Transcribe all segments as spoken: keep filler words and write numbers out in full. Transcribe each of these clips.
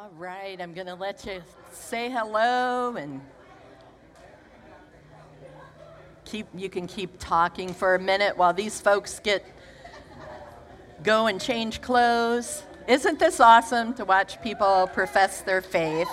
All right, I'm going to let you say hello and keep. You can keep talking for a minute while these folks get go and change clothes. Isn't this awesome to watch people profess their faith?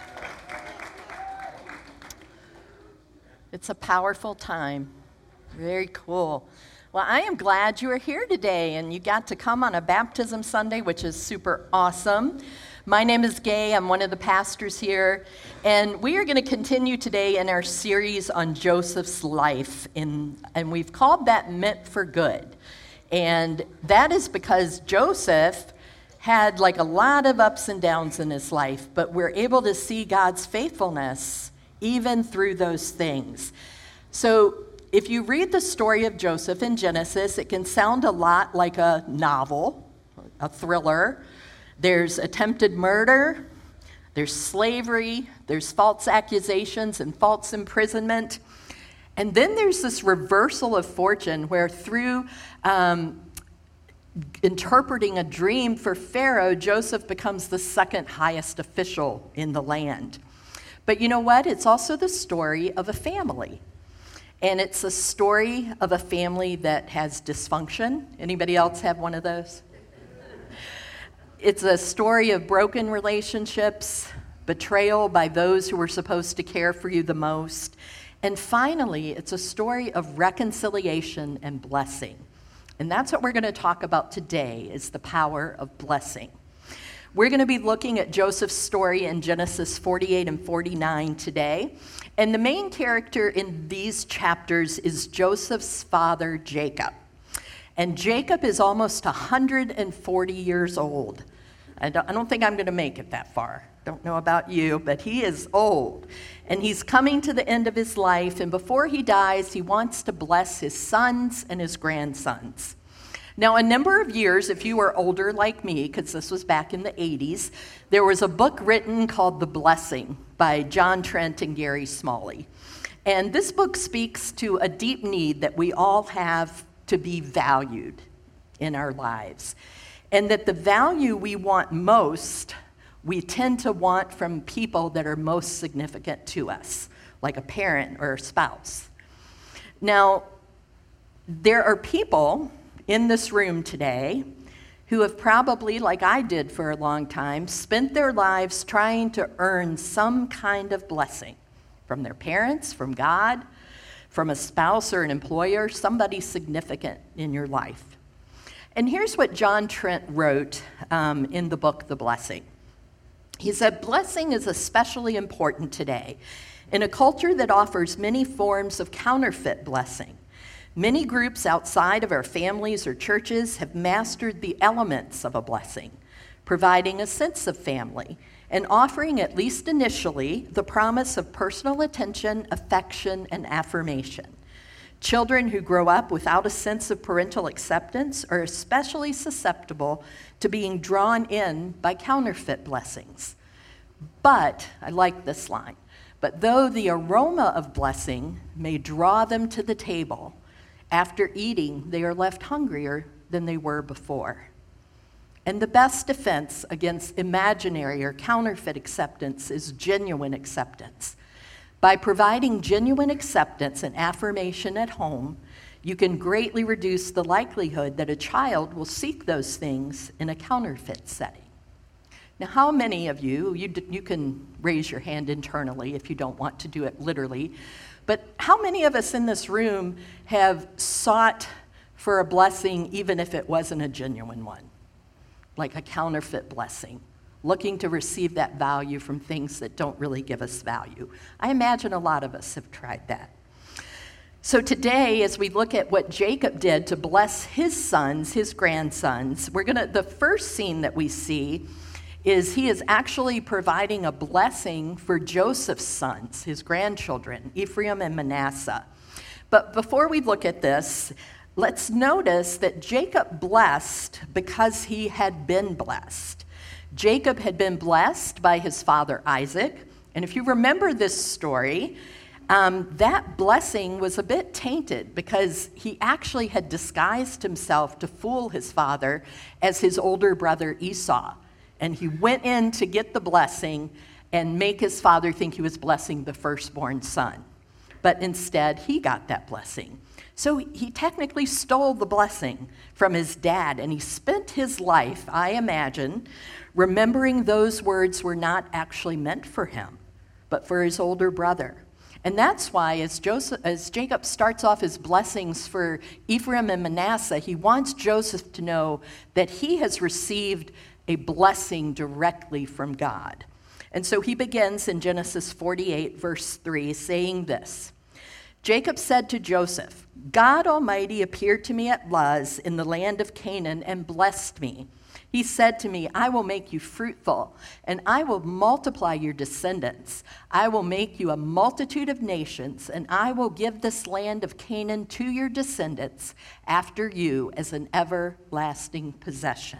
It's a powerful time. Very cool. Well, I am glad you are here today and you got to come on a baptism Sunday, which is super awesome. My name is Gay. I'm one of the pastors here, and we are going to continue today in our series on Joseph's life, in, and we've called that Meant for Good. And that is because Joseph had like a lot of ups and downs in his life, but we're able to see God's faithfulness even through those things. So if you read the story of Joseph in Genesis, it can sound a lot like a novel, a thriller. There's attempted murder, there's slavery, there's false accusations and false imprisonment. And then there's this reversal of fortune where through um, interpreting a dream for Pharaoh, Joseph becomes the second highest official in the land. But you know what? It's also the story of a family. And it's a story of a family that has dysfunction. Anybody else have one of those? It's a story of broken relationships, betrayal by those who were supposed to care for you the most. And finally, it's a story of reconciliation and blessing. And that's what we're going to talk about today, is the power of blessing. We're going to be looking at Joseph's story in Genesis forty-eight and forty-nine today. And the main character in these chapters is Joseph's father, Jacob. And Jacob is almost one hundred forty years old. I don't, I don't think I'm going to make it that far. Don't know about you, but he is old. And he's coming to the end of his life, and before he dies, he wants to bless his sons and his grandsons. Now, a number of years, if you are older like me, because this was back in the eighties, there was a book written called The Blessing by John Trent and Gary Smalley. And this book speaks to a deep need that we all have to be valued in our lives. And that the value we want most, we tend to want from people that are most significant to us, like a parent or a spouse. Now, there are people in this room today who have probably, like I did for a long time, spent their lives trying to earn some kind of blessing from their parents, from God, from a spouse or an employer, somebody significant in your life. And here's what John Trent wrote um, in the book, The Blessing. He said, "Blessing is especially important today in a culture that offers many forms of counterfeit blessing. Many groups outside of our families or churches have mastered the elements of a blessing, providing a sense of family and offering, at least initially, the promise of personal attention, affection, and affirmation. Children who grow up without a sense of parental acceptance are especially susceptible to being drawn in by counterfeit blessings. But," I like this line, "but though the aroma of blessing may draw them to the table, after eating, they are left hungrier than they were before. And the best defense against imaginary or counterfeit acceptance is genuine acceptance. By providing genuine acceptance and affirmation at home, you can greatly reduce the likelihood that a child will seek those things in a counterfeit setting." Now, how many of you, you, you can raise your hand internally if you don't want to do it literally, but how many of us in this room have sought for a blessing even if it wasn't a genuine one, like a counterfeit blessing, looking to receive that value from things that don't really give us value? I imagine a lot of us have tried that. So today, as we look at what Jacob did to bless his sons, his grandsons, we're gonna, the first scene that we see is he is actually providing a blessing for Joseph's sons, his grandchildren, Ephraim and Manasseh. But before we look at this, let's notice that Jacob blessed because he had been blessed. Jacob had been blessed by his father Isaac, and if you remember this story, um, that blessing was a bit tainted because he actually had disguised himself to fool his father as his older brother Esau. And he went in to get the blessing and make his father think he was blessing the firstborn son. But instead, he got that blessing. So he technically stole the blessing from his dad, and he spent his life, I imagine, remembering those words were not actually meant for him, but for his older brother. And that's why as, Joseph, as Jacob starts off his blessings for Ephraim and Manasseh, he wants Joseph to know that he has received a blessing directly from God. And so he begins in Genesis forty-eight, verse three, saying this: Jacob said to Joseph, God Almighty appeared to me at Luz in the land of Canaan and blessed me. He said to me, I will make you fruitful, and I will multiply your descendants. I will make you a multitude of nations, and I will give this land of Canaan to your descendants after you as an everlasting possession.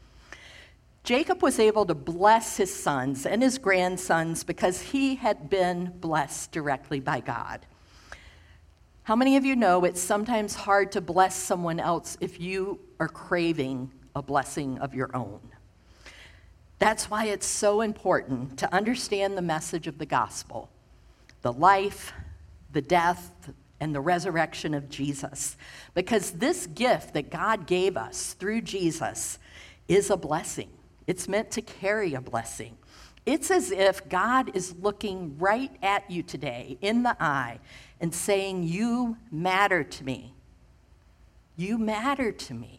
Jacob was able to bless his sons and his grandsons because he had been blessed directly by God. How many of you know it's sometimes hard to bless someone else if you are craving a blessing of your own? That's why it's so important to understand the message of the gospel, the life, the death, and the resurrection of Jesus. Because this gift that God gave us through Jesus is a blessing. It's meant to carry a blessing. It's as if God is looking right at you today in the eye and saying, you matter to me. You matter to me.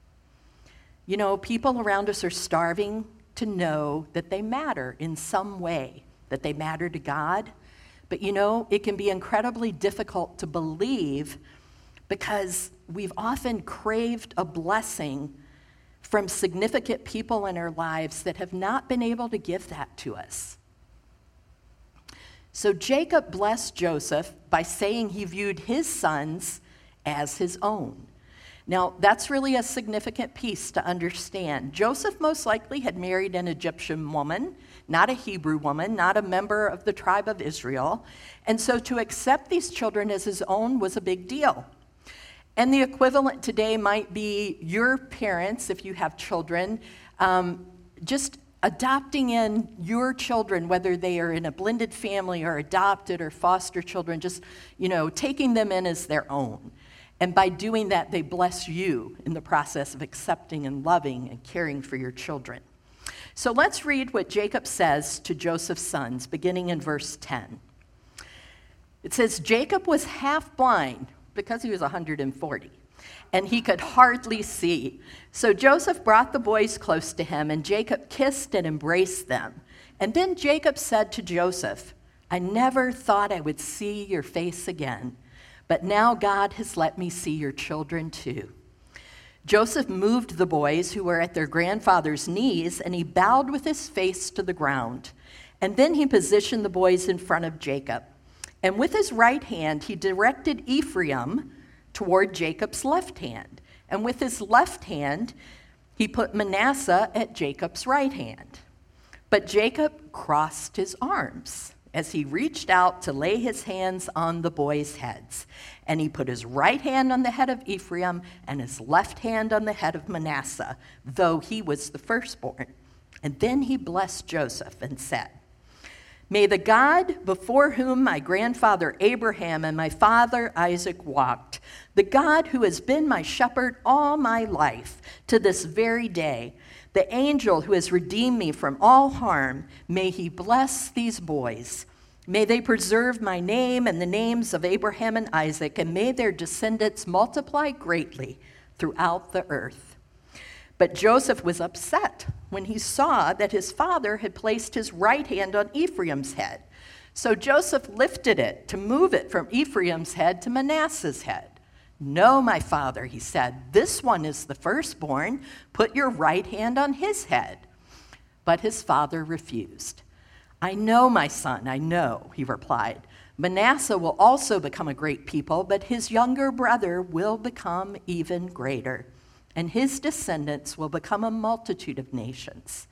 You know, people around us are starving to know that they matter in some way, that they matter to God. But you know, it can be incredibly difficult to believe because we've often craved a blessing from significant people in our lives that have not been able to give that to us. So Jacob blessed Joseph by saying he viewed his sons as his own. Now, that's really a significant piece to understand. Joseph most likely had married an Egyptian woman, not a Hebrew woman, not a member of the tribe of Israel. And so to accept these children as his own was a big deal. And the equivalent today might be your parents, if you have children, um, just adopting in your children, whether they are in a blended family or adopted or foster children, just, you know, taking them in as their own. And by doing that, they bless you in the process of accepting and loving and caring for your children. So let's read what Jacob says to Joseph's sons, beginning in verse ten. It says, Jacob was half blind because he was one hundred forty, and he could hardly see. So Joseph brought the boys close to him, and Jacob kissed and embraced them. And then Jacob said to Joseph, I never thought I would see your face again, but now God has let me see your children too. Joseph moved the boys who were at their grandfather's knees, and he bowed with his face to the ground. And then he positioned the boys in front of Jacob. And with his right hand, he directed Ephraim toward Jacob's left hand. And with his left hand, he put Manasseh at Jacob's right hand. But Jacob crossed his arms as he reached out to lay his hands on the boys' heads. And he put his right hand on the head of Ephraim and his left hand on the head of Manasseh, though he was the firstborn. And then he blessed Joseph and said, May the God before whom my grandfather Abraham and my father Isaac walked, the God who has been my shepherd all my life to this very day, the angel who has redeemed me from all harm, may he bless these boys. May they preserve my name and the names of Abraham and Isaac, and may their descendants multiply greatly throughout the earth. But Joseph was upset when he saw that his father had placed his right hand on Ephraim's head. So Joseph lifted it to move it from Ephraim's head to Manasseh's head. No, my father, he said, this one is the firstborn. Put your right hand on his head. But his father refused. I know, my son, I know, he replied. Manasseh will also become a great people, but his younger brother will become even greater, and his descendants will become a multitude of nations.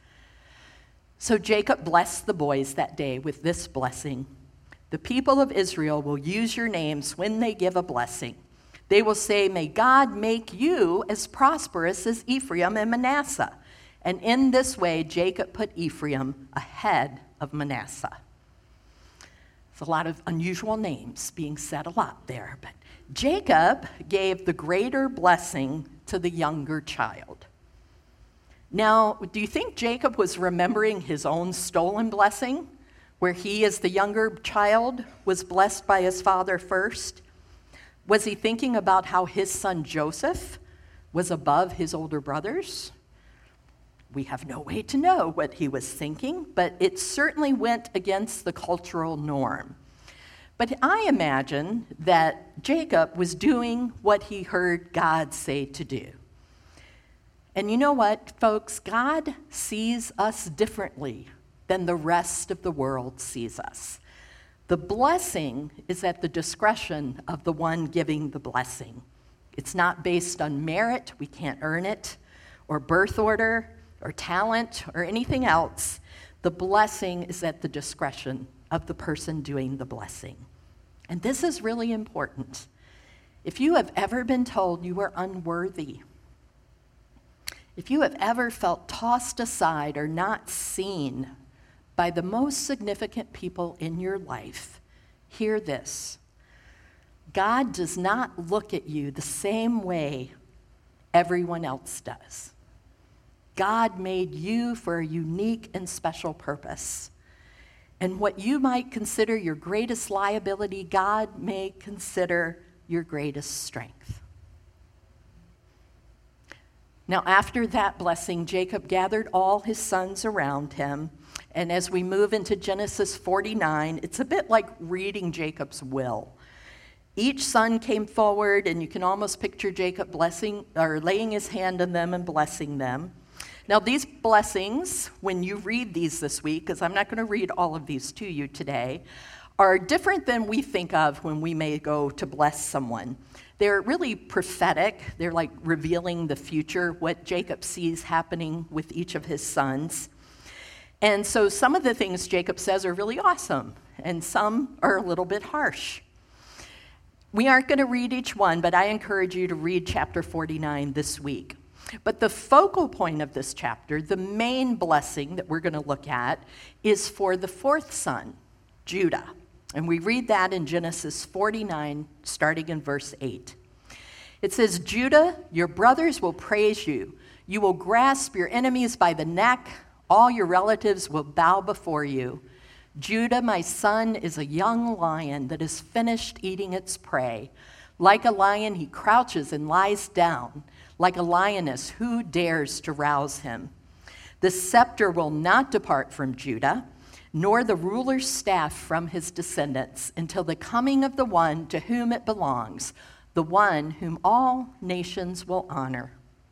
So Jacob blessed the boys that day with this blessing. The people of Israel will use your names when they give a blessing. They will say, may God make you as prosperous as Ephraim and Manasseh, And in this way, Jacob put Ephraim ahead of Manasseh. It's a lot of unusual names being said a lot there, but Jacob gave the greater blessing to the younger child. Now, do you think Jacob was remembering his own stolen blessing, where he, as the younger child, was blessed by his father first? Was he thinking about how his son Joseph was above his older brothers? We have no way to know what he was thinking, but it certainly went against the cultural norm. But I imagine that Jacob was doing what he heard God say to do. And you know what, folks? God sees us differently than the rest of the world sees us. The blessing is at the discretion of the one giving the blessing. It's not based on merit, we can't earn it, or birth order, or talent, or anything else. The blessing is at the discretion of the person doing the blessing. And this is really important. If you have ever been told you are unworthy, if you have ever felt tossed aside or not seen by the most significant people in your life, hear this. God does not look at you the same way everyone else does. God made you for a unique and special purpose. And what you might consider your greatest liability, God may consider your greatest strength. Now, after that blessing, Jacob gathered all his sons around him. And as we move into Genesis forty-nine, it's a bit like reading Jacob's will. Each son came forward, and you can almost picture Jacob blessing or laying his hand on them and blessing them. Now, these blessings, when you read these this week, because I'm not going to read all of these to you today, are different than we think of when we may go to bless someone. They're really prophetic. They're like revealing the future, what Jacob sees happening with each of his sons. And so some of the things Jacob says are really awesome, and some are a little bit harsh. We aren't going to read each one, but I encourage you to read chapter forty-nine this week. But the focal point of this chapter, the main blessing that we're going to look at, is for the fourth son, Judah. And we read that in Genesis forty-nine, starting in verse eight. It says, Judah, your brothers will praise you. You will grasp your enemies by the neck. All your relatives will bow before you. Judah, my son, is a young lion that has finished eating its prey. Like a lion, he crouches and lies down. Like a lioness, who dares to rouse him? The scepter will not depart from Judah, nor the ruler's staff from his descendants, until the coming of the one to whom it belongs, the one whom all nations will honor.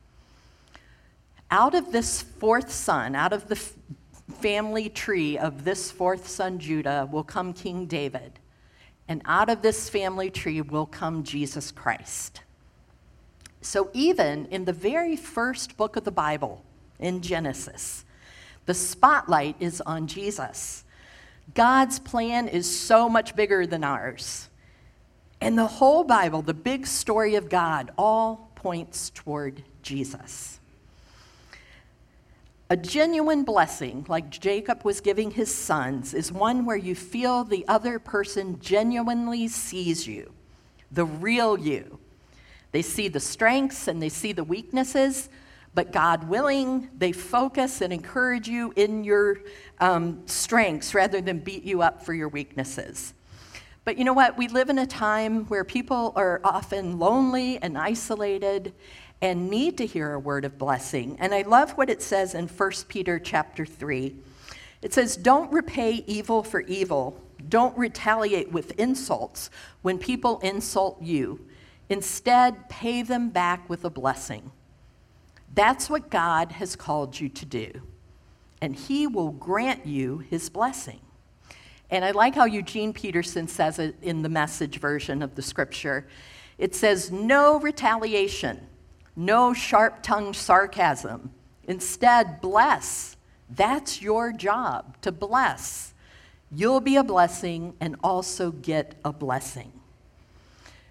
Out of this fourth son, out of the f- family tree of this fourth son, Judah, will come King David. And out of this family tree will come Jesus Christ. So even in the very first book of the Bible, in Genesis, the spotlight is on Jesus. God's plan is so much bigger than ours. And the whole Bible, the big story of God, all points toward Jesus. A genuine blessing, like Jacob was giving his sons, is one where you feel the other person genuinely sees you, the real you. They see the strengths and they see the weaknesses, but God willing, they focus and encourage you in your um, strengths rather than beat you up for your weaknesses. But you know what? We live in a time where people are often lonely and isolated and need to hear a word of blessing. And I love what it says in First Peter chapter three. It says, don't repay evil for evil. Don't retaliate with insults when people insult you. Instead, pay them back with a blessing. That's what God has called you to do. And he will grant you his blessing. And I like how Eugene Peterson says it in the Message version of the scripture. It says, no retaliation, no sharp-tongued sarcasm. Instead, bless. That's your job, to bless. You'll be a blessing and also get a blessing.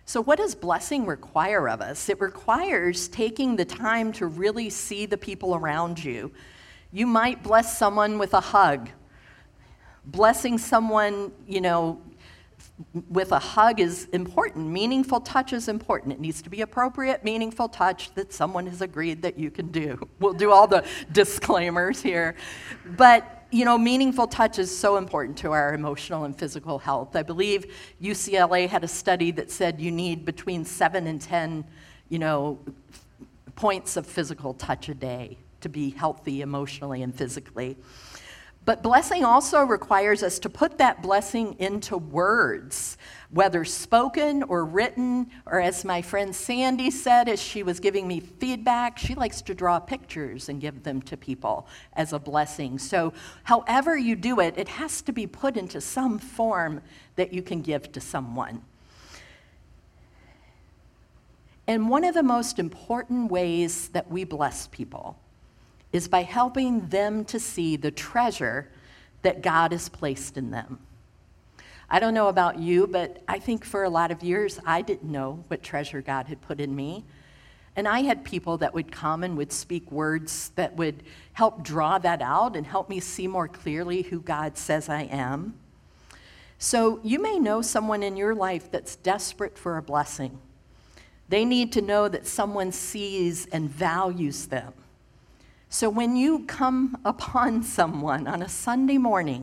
So what does blessing require of us? It requires taking the time to really see the people around you. You might bless someone with a hug. Blessing someone, you know, with a hug is important. Meaningful touch is important. It needs to be appropriate, meaningful touch that someone has agreed that you can do. We'll do all the disclaimers here. But you know, meaningful touch is so important to our emotional and physical health. I believe U C L A had a study that said you need between seven and ten, you know, points of physical touch a day to be healthy emotionally and physically. But blessing also requires us to put that blessing into words, whether spoken or written, or as my friend Sandy said as she was giving me feedback, she likes to draw pictures and give them to people as a blessing. So however you do it, it has to be put into some form that you can give to someone. And one of the most important ways that we bless people is by helping them to see the treasure that God has placed in them. I don't know about you, but I think for a lot of years, I didn't know what treasure God had put in me. And I had people that would come and would speak words that would help draw that out and help me see more clearly who God says I am. So you may know someone in your life that's desperate for a blessing. They need to know that someone sees and values them. So when you come upon someone on a Sunday morning,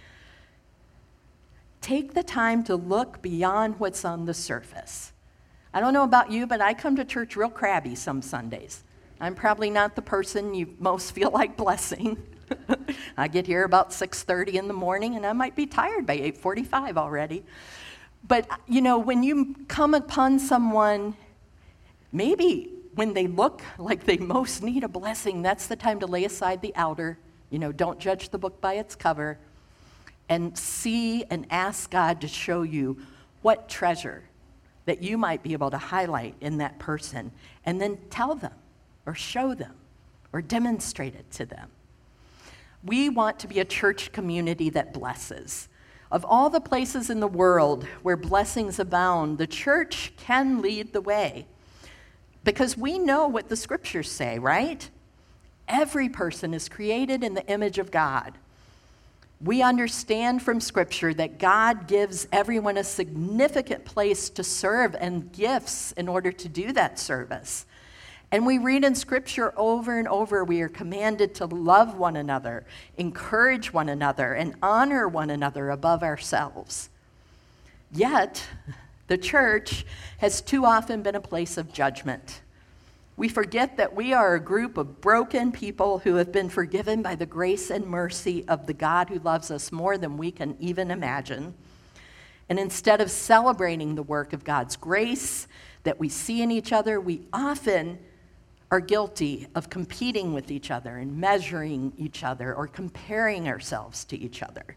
take the time to look beyond what's on the surface. I don't know about you, but I come to church real crabby some Sundays. I'm probably not the person you most feel like blessing. I get here about six thirty in the morning, and I might be tired by eight forty-five already. But, you know, when you come upon someone, maybe when they look like they most need a blessing, that's the time to lay aside the outer. You know, don't judge the book by its cover. And see and ask God to show you what treasure that you might be able to highlight in that person. And then tell them, or show them, or demonstrate it to them. We want to be a church community that blesses. Of all the places in the world where blessings abound, the church can lead the way. Because we know what the scriptures say, right? Every person is created in the image of God. We understand from scripture that God gives everyone a significant place to serve and gifts in order to do that service. And we read in scripture over and over, we are commanded to love one another, encourage one another, and honor one another above ourselves. Yet, the church has too often been a place of judgment. We forget that we are a group of broken people who have been forgiven by the grace and mercy of the God who loves us more than we can even imagine. And instead of celebrating the work of God's grace that we see in each other, we often are guilty of competing with each other and measuring each other or comparing ourselves to each other.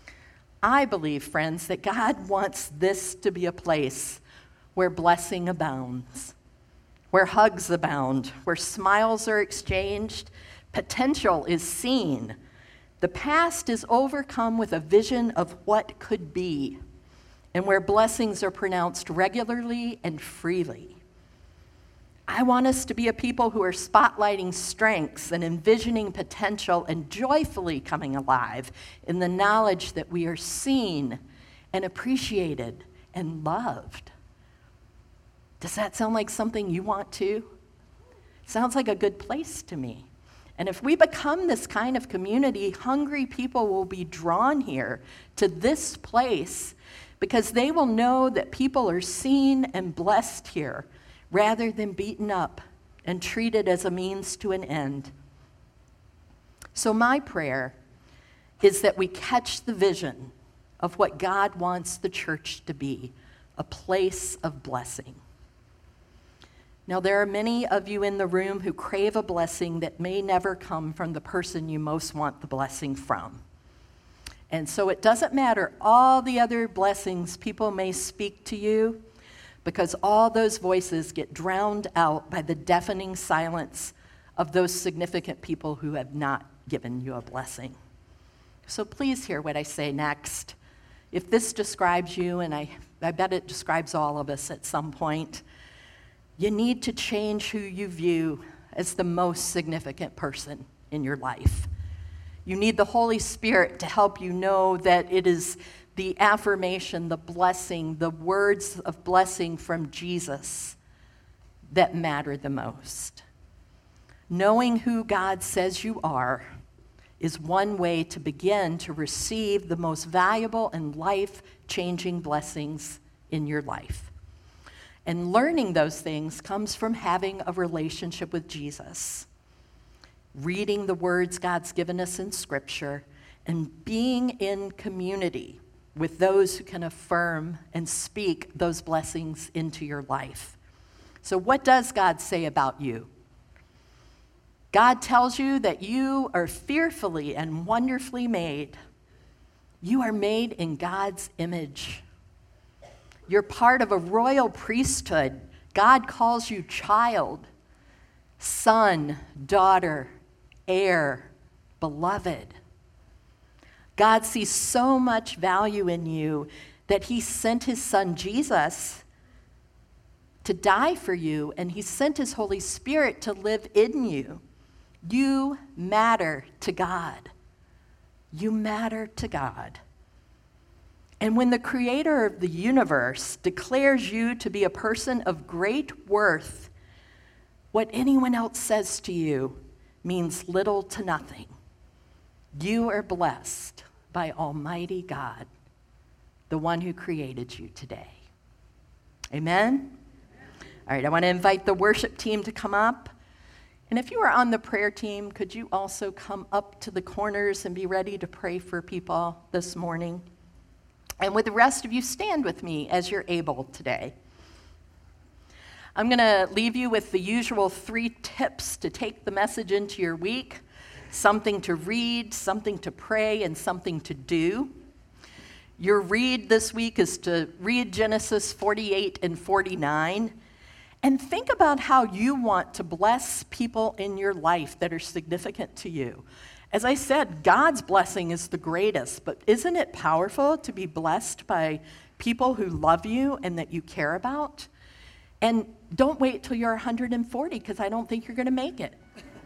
I believe, friends, that God wants this to be a place where blessing abounds, where hugs abound, where smiles are exchanged, potential is seen. The past is overcome with a vision of what could be, and where blessings are pronounced regularly and freely. I want us to be a people who are spotlighting strengths and envisioning potential and joyfully coming alive in the knowledge that we are seen and appreciated and loved. Does that sound like something you want too? Sounds like a good place to me. And if we become this kind of community, hungry people will be drawn here to this place because they will know that people are seen and blessed here, rather than beaten up and treated as a means to an end. So my prayer is that we catch the vision of what God wants the church to be, a place of blessing. Now, there are many of you in the room who crave a blessing that may never come from the person you most want the blessing from. And so it doesn't matter all the other blessings people may speak to you, because all those voices get drowned out by the deafening silence of those significant people who have not given you a blessing. So please hear what I say next. if this describes you, and I, I bet it describes all of us at some point, you need to change who you view as the most significant person in your life. You need the Holy Spirit to help you know that it is the affirmation, the blessing, the words of blessing from Jesus that matter the most. Knowing who God says you are is one way to begin to receive the most valuable and life-changing blessings in your life. And learning those things comes from having a relationship with Jesus, reading the words God's given us in Scripture, and being in community with those who can affirm and speak those blessings into your life. So what does God say about you? God tells you that you are fearfully and wonderfully made. You are made in God's image. You're part of a royal priesthood. God calls you child, son, daughter, heir, beloved. God sees so much value in you that he sent his son Jesus to die for you, and he sent his Holy Spirit to live in you. You matter to God. You matter to God. And when the creator of the universe declares you to be a person of great worth, what anyone else says to you means little to nothing. You are blessed by Almighty God, the one who created you today. Amen? All right, I want to invite the worship team to come up. And if you are on the prayer team, could you also come up to the corners and be ready to pray for people this morning? And with the rest of you, stand with me as you're able today. I'm going to leave you with the usual three tips to take the message into your week: something to read, something to pray, and something to do. Your read this week is to read Genesis forty-eight and forty-nine, and think about how you want to bless people in your life that are significant to you. As I said, God's blessing is the greatest, but isn't it powerful to be blessed by people who love you and that you care about? And don't wait till you're one hundred forty, because I don't think you're going to make it.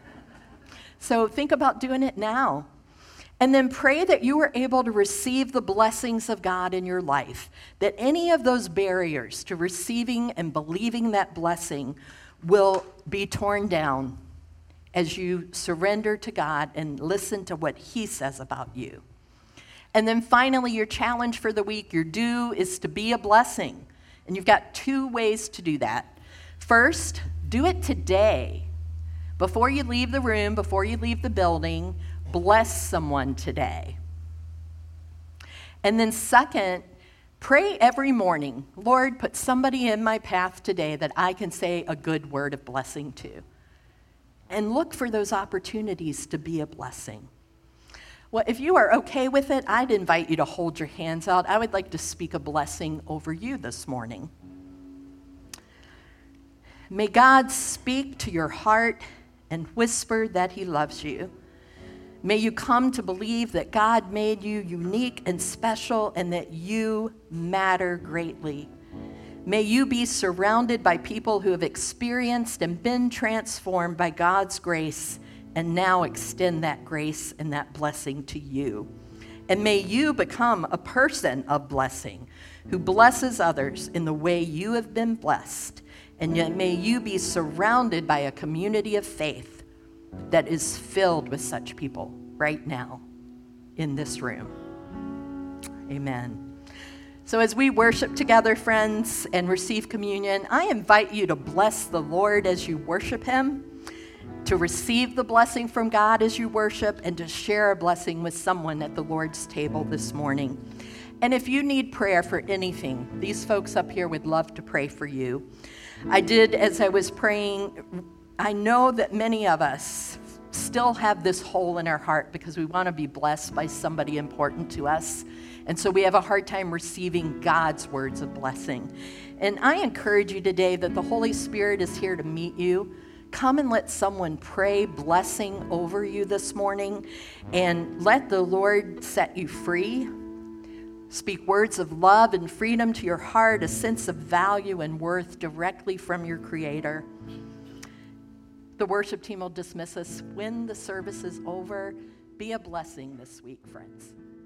So think about doing it now. And then pray that you are able to receive the blessings of God in your life, that any of those barriers to receiving and believing that blessing will be torn down as you surrender to God and listen to what he says about you. And then finally, your challenge for the week, your do, is to be a blessing. And you've got two ways to do that. First, do it today. Before you leave the room, before you leave the building, bless someone today. And then second, pray every morning, Lord, put somebody in my path today that I can say a good word of blessing to. And look for those opportunities to be a blessing. Well, if you are okay with it, I'd invite you to hold your hands out. I would like to speak a blessing over you this morning. May God speak to your heart and whisper that he loves you. May you come to believe that God made you unique and special and that you matter greatly. May you be surrounded by people who have experienced and been transformed by God's grace and now extend that grace and that blessing to you. And may you become a person of blessing who blesses others in the way you have been blessed. And yet may you be surrounded by a community of faith that is filled with such people right now in this room. Amen. So as we worship together, friends, and receive communion, I invite you to bless the Lord as you worship him, to receive the blessing from God as you worship, and to share a blessing with someone at the Lord's table this morning. And if you need prayer for anything, these folks up here would love to pray for you. I did, as I was praying, I know that many of us still have this hole in our heart because we want to be blessed by somebody important to us. And so we have a hard time receiving God's words of blessing. And I encourage you today that the Holy Spirit is here to meet you. Come and let someone pray blessing over you this morning, and let the Lord set you free Speak words of love and freedom to your heart, a sense of value and worth directly from your Creator. The worship team will dismiss us when the service is over. Be a blessing this week, friends.